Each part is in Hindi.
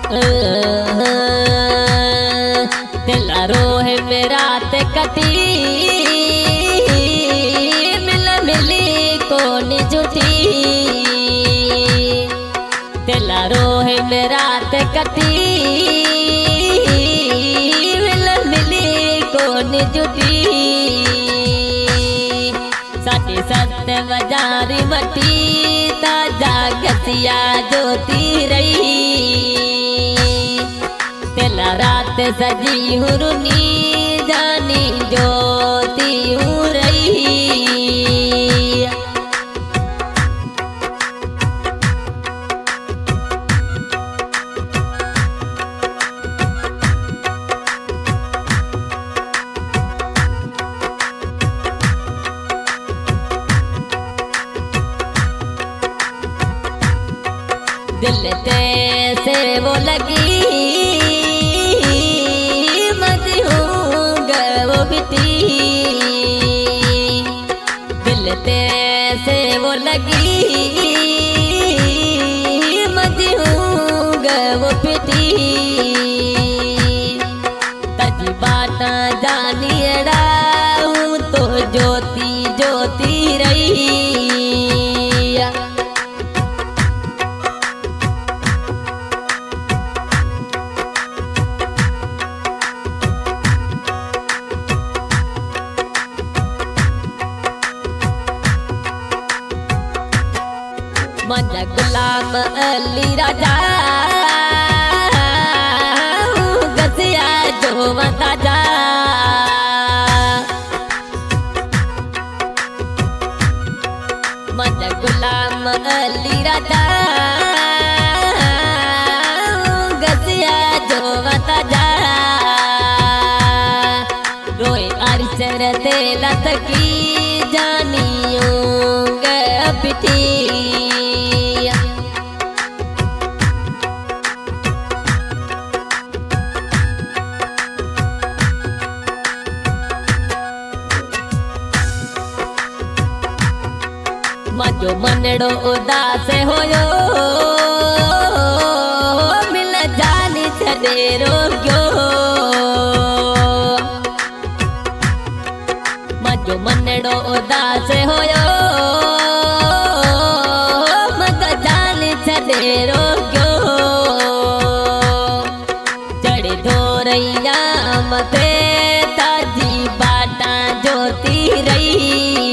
दिला रोहे मेरा ते कटी मिल मिली कोनी जुटी दिला रोहे मेरा ते कटी मिल मिली कोनी जुटी साथी सत्य बजारी मटी ताजा गसिया जोती रही तेला रात सजी हुरुनी जानी जोती हूँ रही दिल ते से वो लगी मत होगा वो बिटी दिल ते से वो लगी मत होगा वो पिटी तजी बाटा जानी अड़ा हूँ तो ज्योति ज्योति रही मजा गुलाम अली राजा गसिया जो ताजा मजा गुलाम अली राजा गसिया जो ताजा रोए अरसर तेला तकी जानियों पिटी मजो मनड़ो उदास होयो मिल जानी छदे रोग्यो मजो मनड़ो उदास होयो मग जानी छदे रोग्यो चढ़ी धोरैया मते ताजी बाटा जोती रही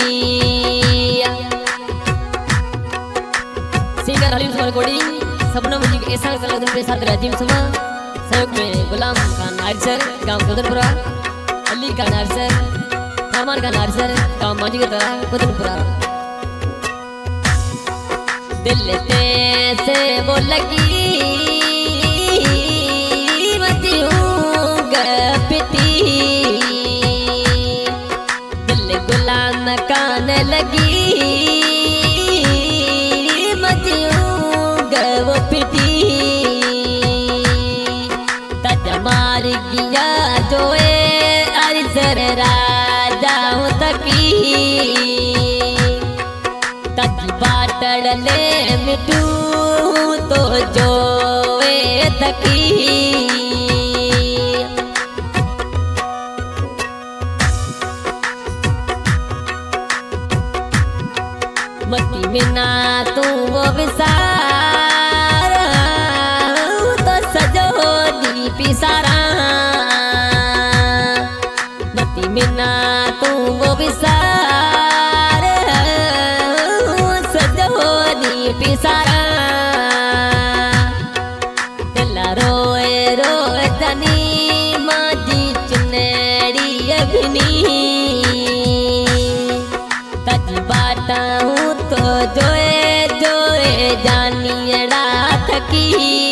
singer Haleem Suman recording Sapna music ऐसा कलाकार के साथ राजीव सुमा सहयोग में गुलाम खान आरसर गांव कोदनपुरा अली खान आरसर रहमान खान आरसर गांव मांझीगता कोदनपुरा दिल ते से वो लगी मती हूँ पिटी दिल गुलाम कान लगी वो पिटी तज मार गया जोए अरसर राजा हूँ तकी तज बाटड़ ले मिटू तो जोए तकी मती मिना तू वो विसार तो सजो दी सारा मती मिना तू वो विसार सजो दी सारा दिला रोए रोए तनी माजी चुनेड़ी अभिनी तज बाटा हूँ तो जोए जोए जानियड़ा थकी